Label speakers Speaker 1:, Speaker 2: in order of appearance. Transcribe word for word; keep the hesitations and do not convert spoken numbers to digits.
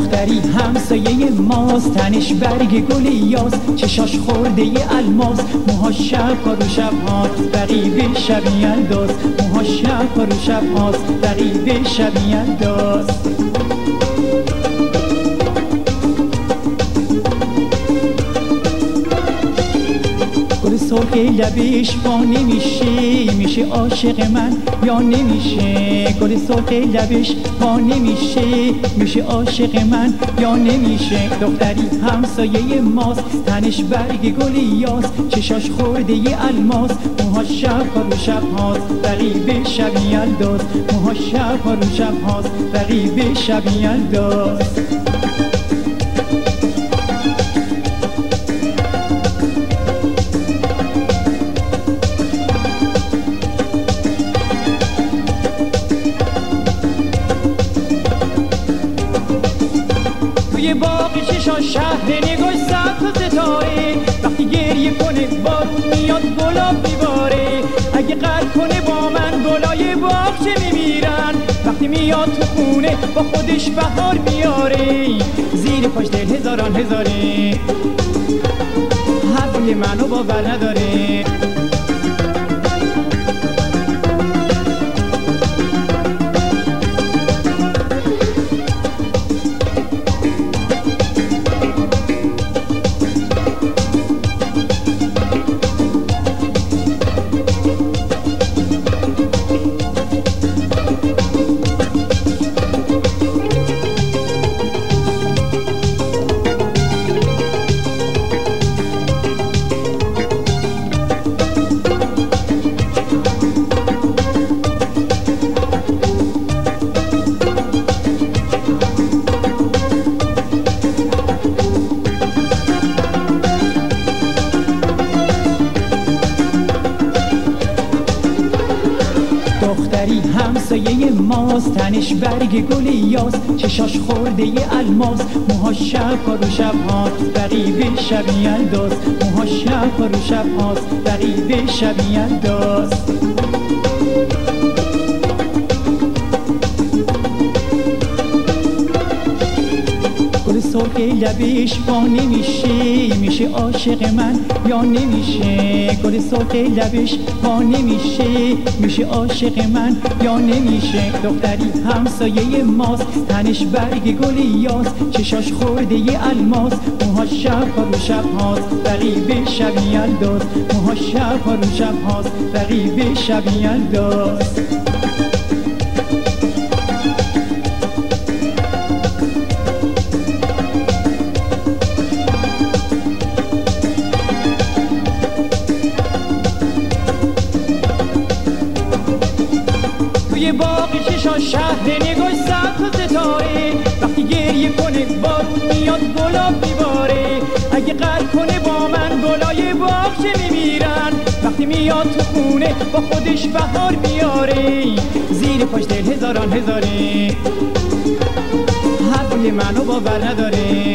Speaker 1: دختری همسایه ماست، تنش برگ گل یاس، چشاش خورده ی الماس، موهاش شب ها رو شب هاست رقیب شبی انداز، موهاش شب ها رو شب هاست رقیب شبی انداز. سرخ لبش با نمیشه، میشه عاشق من یا نمیشه؟ گل سرخ لبش با نمیشه، میشه عاشق من یا نمیشه؟ دختری همسایه ماست، تنش برگ گل یاس، چشاش خورده ی الماس، موهاش شب ها رو شب هاست رقیب شبی انداز، موهاش شب ها رو شب هاست رقیب شبی انداز. توی باغ چشا شهر نگاش سبز و ستاره، وقتی گریه کنه بارون میاد گلاب میباره، اگه قلب کنه با من گلای باغ چه میمیرن، وقتی میاد تو خونه با خودش بهار میاره، زیر پاش دل هزاران هزاره، حرف منو باور نداره. دختری همسایه ماست، تنش برگ گل یاس، چشاش خورده ی الماس، موهاش شب ها رو شب هاست رقیب شبی انداز، موهاش شب ها رو شب هاست رقیب شبی انداز. سرخ لبش با نمیشه، میشه عاشق من یا نمیشه؟ گل سرخ لبش با نمیشه، میشه عاشق من یا نمیشه؟ دختری همسایه ماست، تنش برگ گل یاس، چشاش خورده ی الماس، موهاش شب ها رو شب هاست رقیب شبی انداز، موهاش شب ها رو شب هاست رقیب شبی انداز. توی باغ چشا شهر نگاش سبز و ستاره، وقتی گریه کنه بارون میاد گلاب میباره، اگه قلب کنه با من گلای باغ چه میمیرن، وقتی میاد تو خونه با خودش بهار میاره، زیر پاش دل هزاران هزاره، حرف منو باور نداره.